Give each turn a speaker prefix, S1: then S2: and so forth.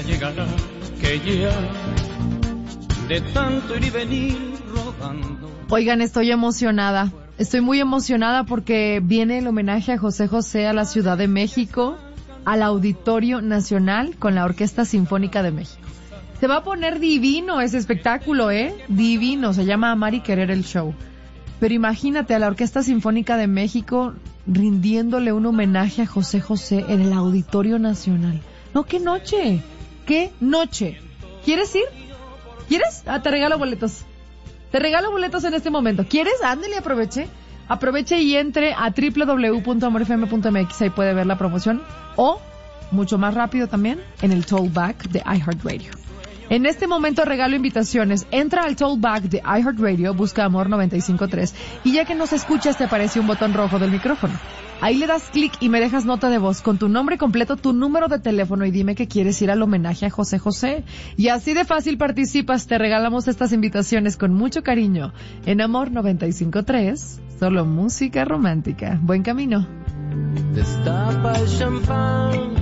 S1: ya llegará, que ya de tanto ir y venir rodando.
S2: Oigan, estoy emocionada. Estoy muy emocionada porque viene el homenaje a José José a la Ciudad de México, al Auditorio Nacional con la Orquesta Sinfónica de México. Se va a poner divino ese espectáculo, divino. Se llama Amar y Querer el show. Pero imagínate a la Orquesta Sinfónica de México rindiéndole un homenaje a José José en el Auditorio Nacional. No, qué noche, qué noche. ¿Quieres ir? ¿Quieres? Te regalo boletos. Te regalo boletos en este momento. ¿Quieres? Ándale, aproveche. Aproveche y entre a www.amorfm.mx. Ahí puede ver la promoción. O, mucho más rápido también, en el Tollback de iHeartRadio. En este momento regalo invitaciones. Entra al Tollback de iHeartRadio, busca Amor 95.3 y ya que nos escuchas te aparece un botón rojo del micrófono. Ahí le das clic y me dejas nota de voz con tu nombre completo, tu número de teléfono y dime que quieres ir al homenaje a José José. Y así de fácil participas, te regalamos estas invitaciones con mucho cariño. En Amor 95.3, solo música romántica. Buen camino.
S1: Destapa el champán